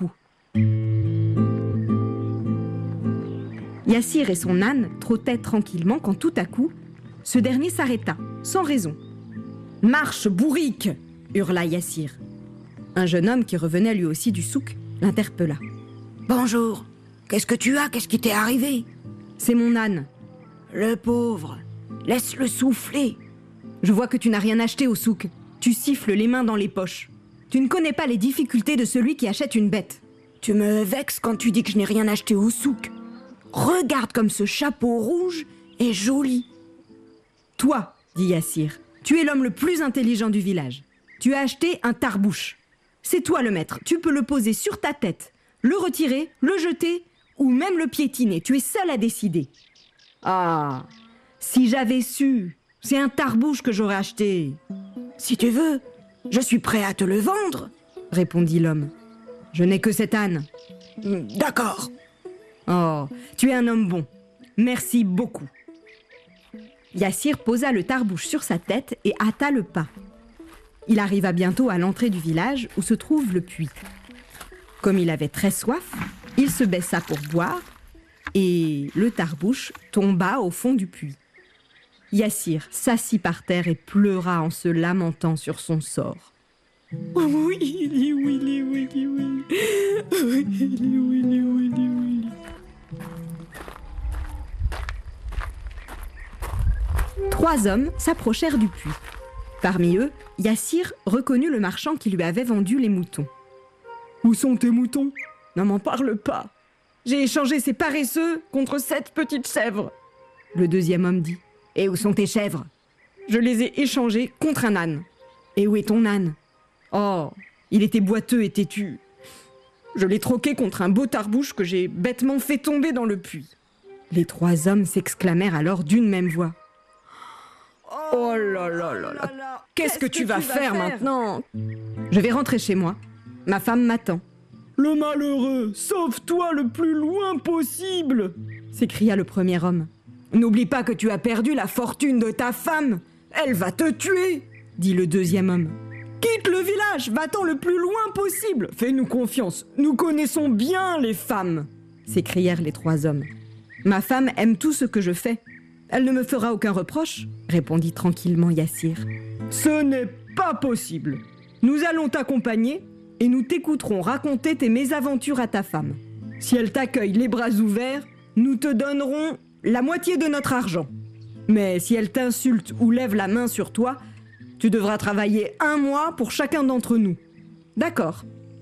Yassir et son âne trottaient tranquillement quand tout à coup, ce dernier s'arrêta, sans raison. « Marche, bourrique !» hurla Yassir. Un jeune homme qui revenait lui aussi du souk l'interpella. « Bonjour. Qu'est-ce que tu as ? Qu'est-ce qui t'est arrivé ? » ?»« C'est mon âne. »« Le pauvre. Laisse-le souffler. » Je vois que tu n'as rien acheté au souk. Tu siffles les mains dans les poches. Tu ne connais pas les difficultés de celui qui achète une bête. Tu me vexes quand tu dis que je n'ai rien acheté au souk. Regarde comme ce chapeau rouge est joli. Toi, dit Yassir, tu es l'homme le plus intelligent du village. Tu as acheté un tarbouche. C'est toi le maître. Tu peux le poser sur ta tête, le retirer, le jeter ou même le piétiner. Tu es seul à décider. Ah, si j'avais su... C'est un tarbouche que j'aurais acheté. Si tu veux, je suis prêt à te le vendre, répondit l'homme. Je n'ai que cet âne. D'accord. Oh, tu es un homme bon. Merci beaucoup. Yassir posa le tarbouche sur sa tête et hâta le pas. Il arriva bientôt à l'entrée du village où se trouve le puits. Comme il avait très soif, il se baissa pour boire et le tarbouche tomba au fond du puits. Yassir s'assit par terre et pleura en se lamentant sur son sort. Oui, oui, oui, oui, oui, oui. Oui, oui, oui, oui. Trois hommes s'approchèrent du puits. Parmi eux, Yassir reconnut le marchand qui lui avait vendu les moutons. « Où sont tes moutons ? Ne m'en parle pas. J'ai échangé ces paresseux contre cette petite chèvre. » Le deuxième homme dit. « Et où sont tes chèvres ? » Je les ai échangées contre un âne. « Et où est ton âne ? » Oh, il était boiteux et têtu. Je l'ai troqué contre un beau tarbouche que j'ai bêtement fait tomber dans le puits. Les trois hommes s'exclamèrent alors d'une même voix. « Oh là là là là, qu'est-ce que tu vas faire maintenant ? Je vais rentrer chez moi. Ma femme m'attend. »« Le malheureux, sauve-toi le plus loin possible !» s'écria le premier homme. « N'oublie pas que tu as perdu la fortune de ta femme. Elle va te tuer !» dit le deuxième homme. « Quitte le village, va-t'en le plus loin possible. Fais-nous confiance, nous connaissons bien les femmes !» s'écrièrent les trois hommes. « Ma femme aime tout ce que je fais. Elle ne me fera aucun reproche, » répondit tranquillement Yassir. « Ce n'est pas possible. Nous allons t'accompagner, et nous t'écouterons raconter tes mésaventures à ta femme. Si elle t'accueille les bras ouverts, nous te donnerons la moitié de notre argent. Mais si elle t'insulte ou lève la main sur toi, tu devras travailler un mois pour chacun d'entre nous. D'accord ?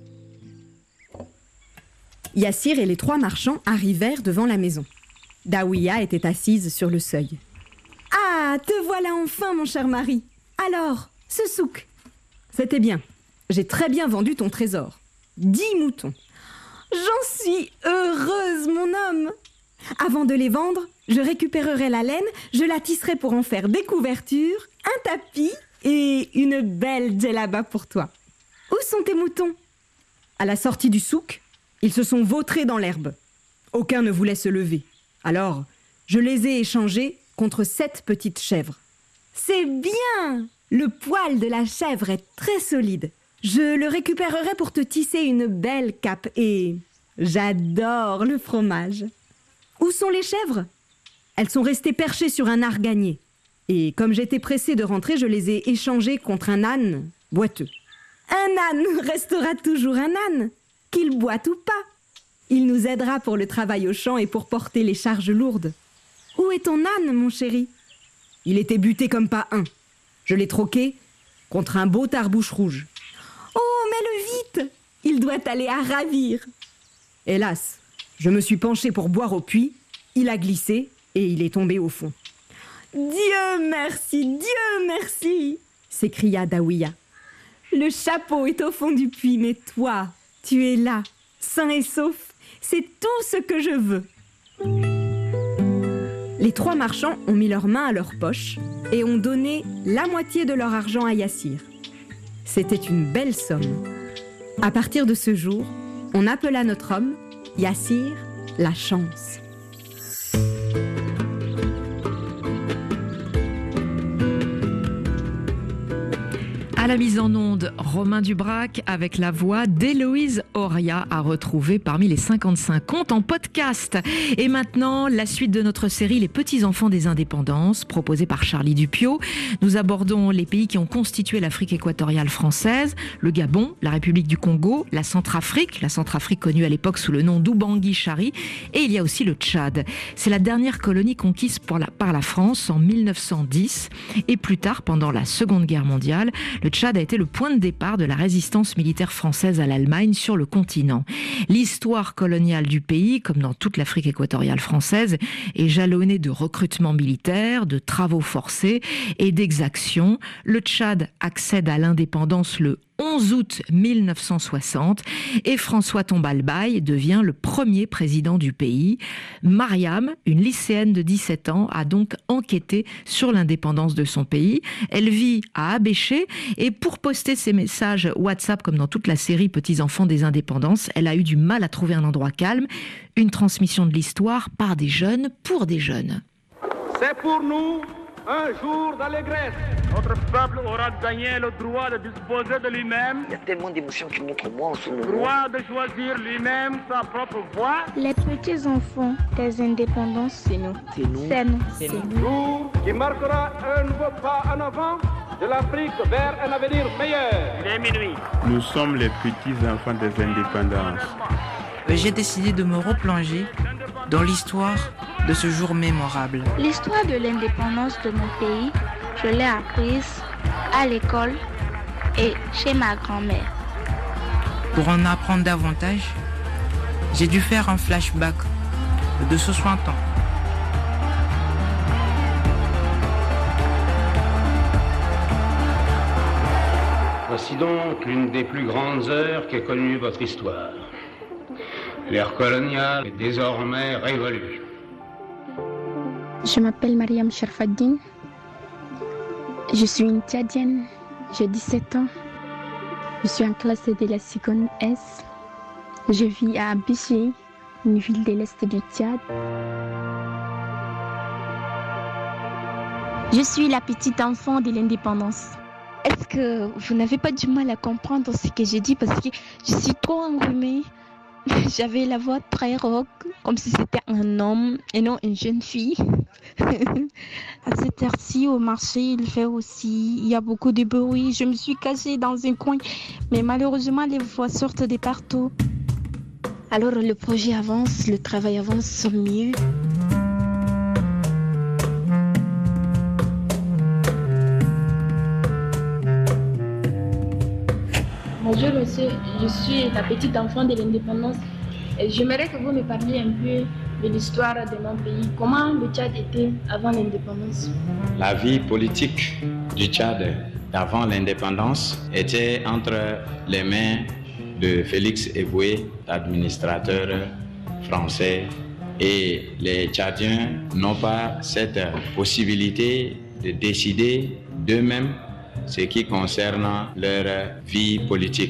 Yassir et les trois marchands arrivèrent devant la maison. Dawiya était assise sur le seuil. « Ah, te voilà enfin, mon cher mari. Alors, ce souk ?» « C'était bien. J'ai très bien vendu ton trésor. Dix moutons. J'en suis heureuse, mon homme. Avant de les vendre, je récupérerai la laine, je la tisserai pour en faire des couvertures, un tapis et une belle djellaba pour toi. Où sont tes moutons ? À la sortie du souk, ils se sont vautrés dans l'herbe. Aucun ne voulait se lever. Alors, je les ai échangés contre sept petites chèvres. C'est bien ! Le poil de la chèvre est très solide. Je le récupérerai pour te tisser une belle cape et j'adore le fromage. Où sont les chèvres ? Elles sont restées perchées sur un arganier. Et comme j'étais pressée de rentrer, je les ai échangées contre un âne boiteux. Un âne restera toujours un âne, qu'il boite ou pas. Il nous aidera pour le travail au champ et pour porter les charges lourdes. Où est ton âne, mon chéri ? Il était buté comme pas un. Je l'ai troqué contre un beau tarbouche rouge. Oh, mets-le vite ! Il doit aller à ravir. Hélas, je me suis penchée pour boire au puits, il a glissé et il est tombé au fond. Dieu merci, Dieu merci, s'écria Dawiya. Le chapeau est au fond du puits, mais toi, tu es là, sain et sauf. C'est tout ce que je veux. Les trois marchands ont mis leurs mains à leurs poches et ont donné la moitié de leur argent à Yassir. C'était une belle somme. À partir de ce jour, on appela notre homme Yassir la chance. À la mise en onde, Romain Dubrac avec la voix d'Héloïse Oria à retrouver parmi les cinquante-cinq contes en podcast. Et maintenant, la suite de notre série Les petits-enfants des indépendances, proposée par Charlie Dupiot. Nous abordons les pays qui ont constitué l'Afrique équatoriale française, le Gabon, la République du Congo, la Centrafrique, la Centrafrique connue à l'époque sous le nom d'Ubangui-Chari, et il y a aussi le Tchad. C'est la dernière colonie conquise par la, par la France en mille neuf cent dix, et plus tard, pendant la Seconde Guerre mondiale, le Tchad a été le point de départ de la résistance militaire française à l'Allemagne sur le continent. L'histoire coloniale du pays, comme dans toute l'Afrique équatoriale française, est jalonnée de recrutements militaires, de travaux forcés et d'exactions. Le Tchad accède à l'indépendance le onze août mille neuf cent soixante et François Tombalbaye devient le premier président du pays. Mariam, une lycéenne de dix-sept ans, a donc enquêté sur l'indépendance de son pays. Elle vit à Abéché et pour poster ses messages WhatsApp, comme dans toute la série Petits-enfants des indépendances, elle a eu du mal à trouver un endroit calme. Une transmission de l'histoire par des jeunes pour des jeunes. C'est pour nous un jour d'allégresse. Notre peuple aura gagné le droit de disposer de lui-même. Il y a tellement d'émotions qui montrent moi en ce moment. Droit de choisir lui-même sa propre voie. Les petits enfants des indépendances, c'est nous. C'est nous. C'est nous. C'est nous. Jour qui marquera un nouveau pas en avant de l'Afrique vers un avenir meilleur. Il est minuit. Nous sommes les petits enfants des indépendances. J'ai décidé de me replonger dans l'histoire de ce jour mémorable. L'histoire de l'indépendance de mon pays, je l'ai apprise à l'école et chez ma grand-mère. Pour en apprendre davantage, j'ai dû faire un flashback de soixante ans. Voici donc l'une des plus grandes heures qu'ait connue votre histoire. L'ère coloniale est désormais révolue. Je m'appelle Mariam Sharfaddin. Je suis une Tchadienne. J'ai dix-sept ans. Je suis en classe de la seconde S. Je vis à Abidjan, une ville de l'Est du Tchad. Je suis la petite enfant de l'indépendance. Est-ce que vous n'avez pas du mal à comprendre ce que je dis parce que je suis trop enrhumée? J'avais la voix très rock, comme si c'était un homme et non une jeune fille. À cette heure-ci, au marché, il fait aussi, il y a beaucoup de bruit. Je me suis cachée dans un coin, mais malheureusement, les voix sortent de partout. Alors le projet avance, le travail avance mieux. Bonjour monsieur, je suis la petite enfant de l'indépendance. Et j'aimerais que vous me parliez un peu de l'histoire de mon pays. Comment le Tchad était avant l'indépendance? La vie politique du Tchad avant l'indépendance était entre les mains de Félix Éboué, administrateur français. Et les Tchadiens n'ont pas cette possibilité de décider d'eux-mêmes ce qui concerne leur vie politique.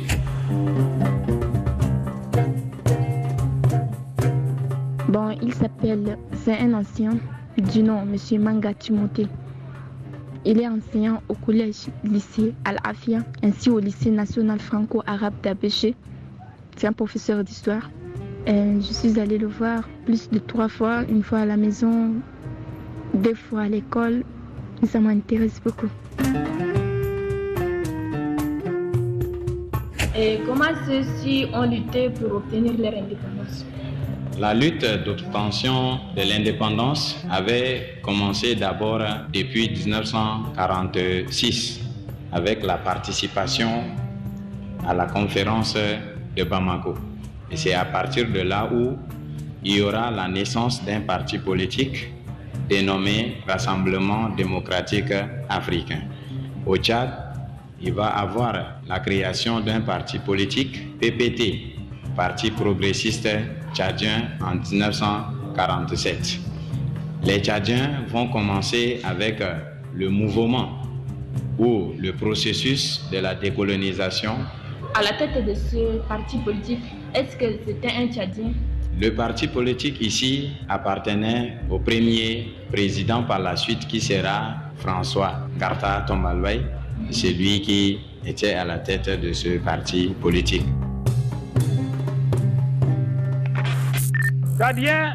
Bon, il s'appelle, c'est un ancien du nom, M. Manga Timothée. Il est enseignant au collège lycée Al-Afia, ainsi au lycée national franco-arabe d'Abéché. C'est un professeur d'histoire. Et je suis allée le voir plus de trois fois, une fois à la maison, deux fois à l'école. Et ça m'intéresse beaucoup. Et comment ceux-ci ont lutté pour obtenir leur indépendance? La lutte d'obtention de l'indépendance avait commencé d'abord depuis mille neuf cent quarante-six avec la participation à la conférence de Bamako. Et c'est à partir de là où il y aura la naissance d'un parti politique dénommé Rassemblement démocratique africain. Au Tchad, il va avoir la création d'un parti politique, P P T, Parti progressiste tchadien, en mille neuf cent quarante-sept. Les Tchadiens vont commencer avec le mouvement ou le processus de la décolonisation. À la tête de ce parti politique, est-ce que c'était un Tchadien? Le parti politique ici appartenait au premier président par la suite qui sera François Garta Tombalbaye. C'est lui qui était à la tête de ce parti politique. Tchadiens,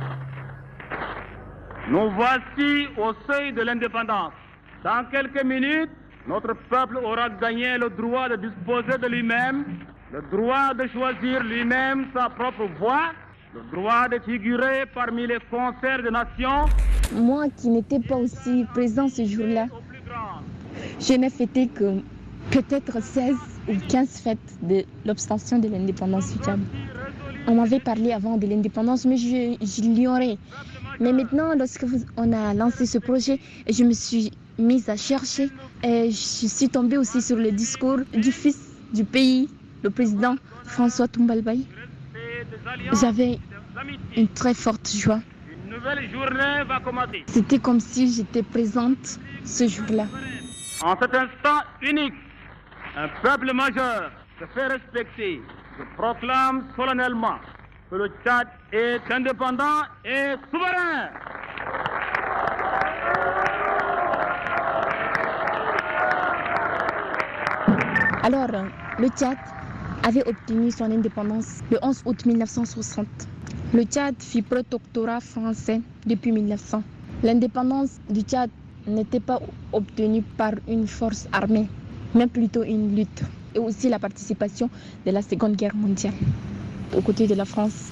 nous voici au seuil de l'indépendance. Dans quelques minutes, notre peuple aura gagné le droit de disposer de lui-même, le droit de choisir lui-même sa propre voie, le droit de figurer parmi les concerts des nations. Moi qui n'étais pas aussi présent ce jour-là, je n'ai fêté que peut-être seize ou quinze fêtes de l'obtention de l'indépendance du Tchad. On m'avait parlé avant de l'indépendance, mais je, je l'ignorais. Mais maintenant, lorsque vous, on a lancé ce projet, je me suis mise à chercher et je suis tombée aussi sur le discours du fils du pays, le président François Tombalbaye. J'avais une très forte joie. Une nouvelle journée va commencer. C'était comme si j'étais présente ce jour-là. En cet instant unique, un peuple majeur se fait respecter. Je proclame solennellement que le Tchad est indépendant et souverain. Alors, le Tchad avait obtenu son indépendance le onze août mille neuf cent soixante. Le Tchad fut protectorat français depuis mille neuf cents. L'indépendance du Tchad n'était pas obtenue par une force armée, mais plutôt une lutte. Et aussi la participation de la Seconde Guerre mondiale aux côtés de la France.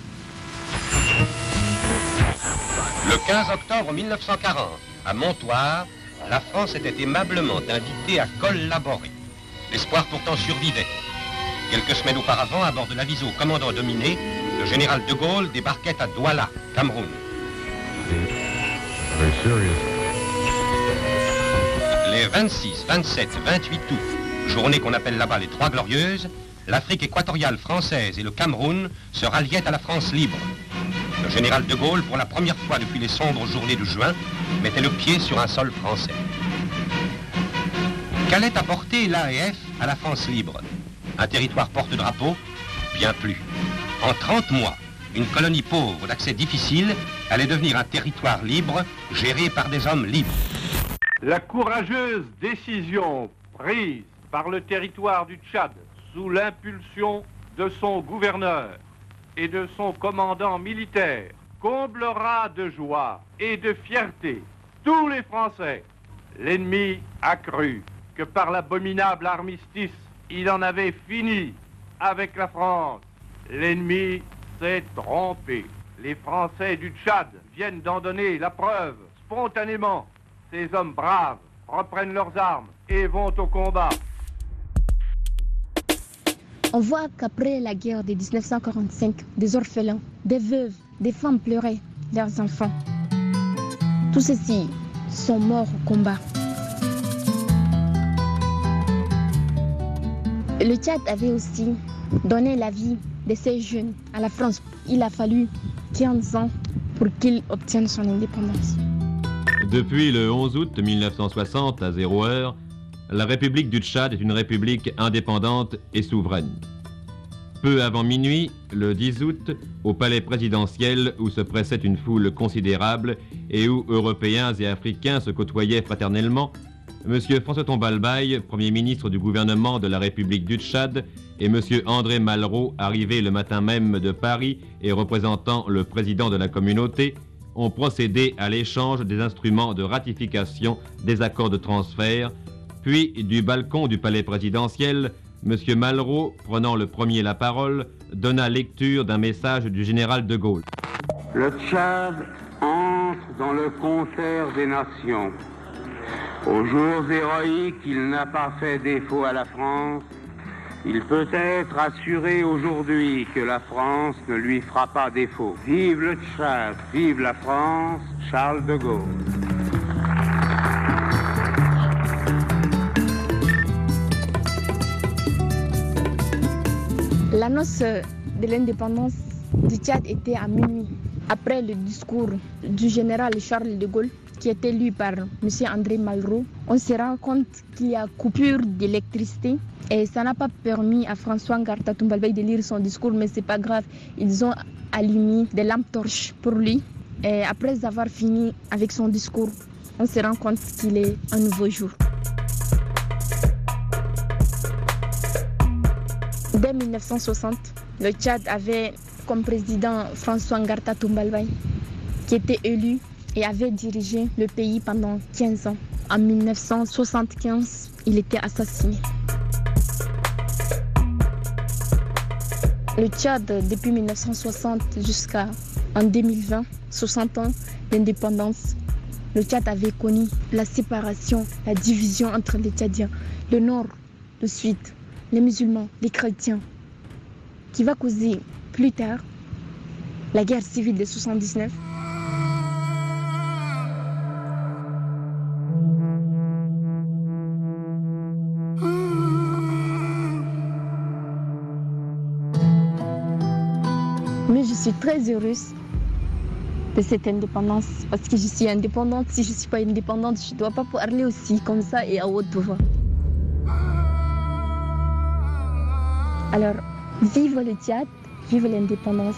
Le quinze octobre mille neuf cent quarante, à Montoire, la France était aimablement invitée à collaborer. L'espoir pourtant survivait. Quelques semaines auparavant, à bord de l'aviso commandant Dominé, le général de Gaulle débarquait à Douala, Cameroun. Les vingt-six, vingt-sept, vingt-huit août, journée qu'on appelle là-bas les Trois Glorieuses, l'Afrique équatoriale française et le Cameroun se ralliaient à la France libre. Le général de Gaulle, pour la première fois depuis les sombres journées de juin, mettait le pied sur un sol français. Qu'allait apporter l'A E F à la France libre? Un territoire porte-drapeau? Bien plus. En trente mois, une colonie pauvre d'accès difficile allait devenir un territoire libre, géré par des hommes libres. La courageuse décision prise par le territoire du Tchad sous l'impulsion de son gouverneur et de son commandant militaire comblera de joie et de fierté tous les Français. L'ennemi a cru que par l'abominable armistice, il en avait fini avec la France. L'ennemi s'est trompé. Les Français du Tchad viennent d'en donner la preuve spontanément. Ces hommes braves reprennent leurs armes et vont au combat. On voit qu'après la guerre de mille neuf cent quarante-cinq, des orphelins, des veuves, des femmes pleuraient leurs enfants. Tous ceux-ci sont morts au combat. Le Tchad avait aussi donné la vie de ces jeunes à la France. Il a fallu quinze ans pour qu'il obtienne son indépendance. Depuis le onze août mille neuf cent soixante à zéro heure, la République du Tchad est une république indépendante et souveraine. Peu avant minuit, le dix août, au palais présidentiel où se pressait une foule considérable et où Européens et Africains se côtoyaient fraternellement, M. François Tombalbaye, Premier ministre du gouvernement de la République du Tchad, et M. André Malraux, arrivé le matin même de Paris et représentant le président de la communauté, ont procédé à l'échange des instruments de ratification des accords de transfert. Puis, du balcon du palais présidentiel, M. Malraux, prenant le premier la parole, donna lecture d'un message du général de Gaulle. Le Tchad entre dans le concert des nations. Aux jours héroïques, il n'a pas fait défaut à la France. Il peut être assuré aujourd'hui que la France ne lui fera pas défaut. Vive le Tchad, vive la France, Charles de Gaulle. L'annonce de l'indépendance du Tchad était à minuit, après le discours du général Charles de Gaulle, qui était lu par M. André Malraux. On se rend compte qu'il y a coupure d'électricité et ça n'a pas permis à François Ngarta Tombalbaye de lire son discours, mais c'est pas grave, ils ont allumé des lampes torches pour lui. Et après avoir fini avec son discours, on se rend compte qu'il est un nouveau jour. Dès mille neuf cent soixante, le Tchad avait comme président François Ngarta Tombalbaye, qui était élu et avait dirigé le pays pendant quinze ans. En mille neuf cent soixante-quinze, il était assassiné. Le Tchad, depuis mille neuf cent soixante jusqu'à en deux mille vingt, soixante ans d'indépendance, le Tchad avait connu la séparation, la division entre les Tchadiens, le nord, le sud, les musulmans, les chrétiens, qui va causer plus tard la guerre civile de soixante-dix-neuf. Mais je suis très heureuse de cette indépendance parce que je suis indépendante. Si je ne suis pas indépendante, je ne dois pas parler aussi comme ça et à haute voix. Alors, vive le Tchad, vive l'indépendance.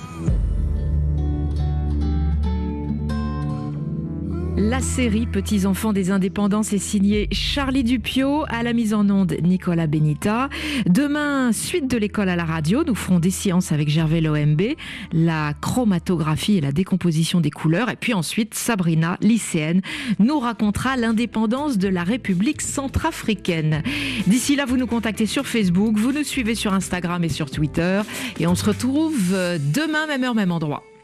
La série Petits enfants des indépendances est signée Charlie Dupiot, à la mise en onde Nicolas Benita. Demain, suite de l'école à la radio, nous ferons des sciences avec Gervais Loembe, la chromatographie et la décomposition des couleurs. Et puis ensuite, Sabrina, lycéenne, nous racontera l'indépendance de la République centrafricaine. D'ici là, vous nous contactez sur Facebook, vous nous suivez sur Instagram et sur Twitter. Et on se retrouve demain, même heure, même endroit.